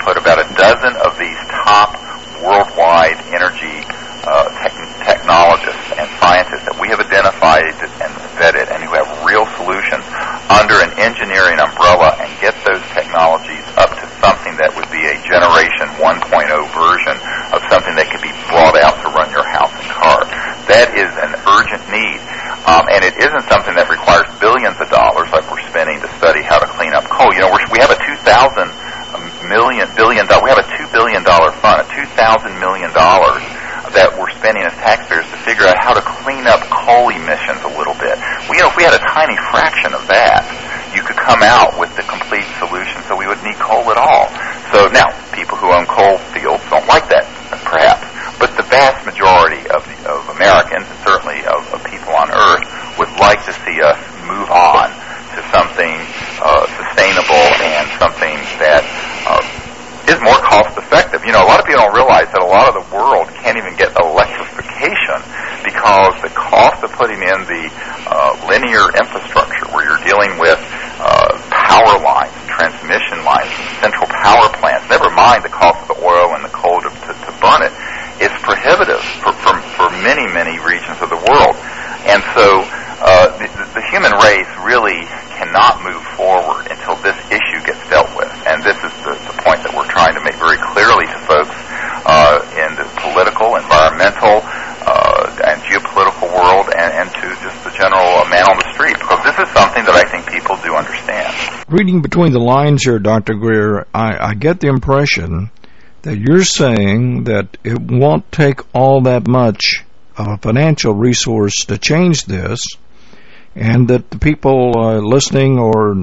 put about a dozen of these top worldwide energy technologists and scientists that we have identified and vetted and who have real solutions under an engineering umbrella and get those technologies up to something that would be a Generation 1.0 version of something that could be brought out to run your house and car. That is an urgent need. And it isn't something that requires billions of dollars like we're spending to study how to clean up coal. You know, we have a $2 billion fund, $2,000 million that we're spending as taxpayers to figure out how to clean up coal emissions a little bit. Well, you know, if we had a tiny fraction of that, you could come out with the complete solution so we wouldn't need coal at all. So now, people who own coal fields don't like that, perhaps. But the vast majority of Americans, and certainly of people on Earth, would like to see us move on to something sustainable and something that is more cost-effective. You know, a lot of people don't realize that a lot of the world can't even get electrification because the cost of putting in the linear infrastructure where you're dealing with power lines, transmission lines, central power plants, never mind the cost of the oil and the coal to burn it, is prohibitive for many, many regions of the world. And so the human race really cannot move forward until this issue gets dealt with. And this is the point that we're trying to make very clearly to folks in the political, environmental, and geopolitical world and to just the general man on the street, because this is something that I think people do understand. Reading between the lines here, Dr. Greer, I get the impression that you're saying that it won't take all that much of a financial resource to change this, and that the people listening or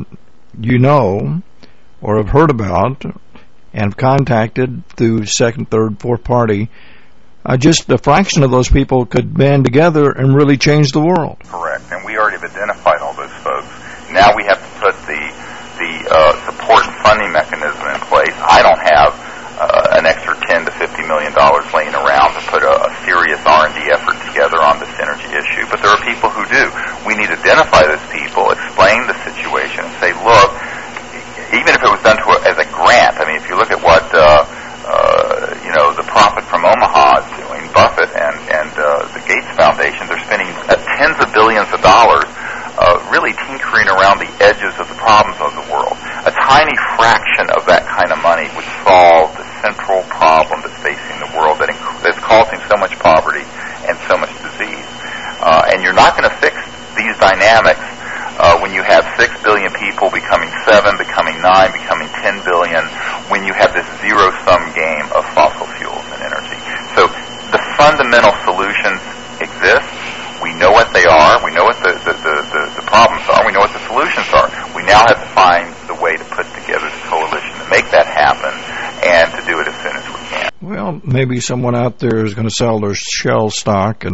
or have heard about and have contacted through second, third, fourth party, just a fraction of those people could band together and really change the world. Correct, and we already have identified all those folks. Now we have to put the support and funding mechanism in place. I don't have an extra $10 to $50 million laying around to put a serious R&D effort together on this energy issue, but there are people who do. We need to identify those people, explain the situation, and say, look, even if it was done as a grant, I mean, if you look at what the Profit from Omaha is doing, Buffett and the Gates Foundation, they're spending tens of billions of dollars really tinkering around the edges of the problems of the world. A tiny fraction of that kind of money would solve the central problem that's facing the world that's causing so much poverty and so much disease. And you're not going to fix these dynamics when you have 6 billion people becoming 7, becoming 9, becoming 10 billion, when you have this zero-sum game of fossil fuels and energy. So the fundamental solutions exist. We know what they are. We know what the problems are. We know what the solutions are. We now have to find the way to put together the coalition to make that happen and to do it as soon as we can. Well, maybe someone out there is going to sell their Shell stock and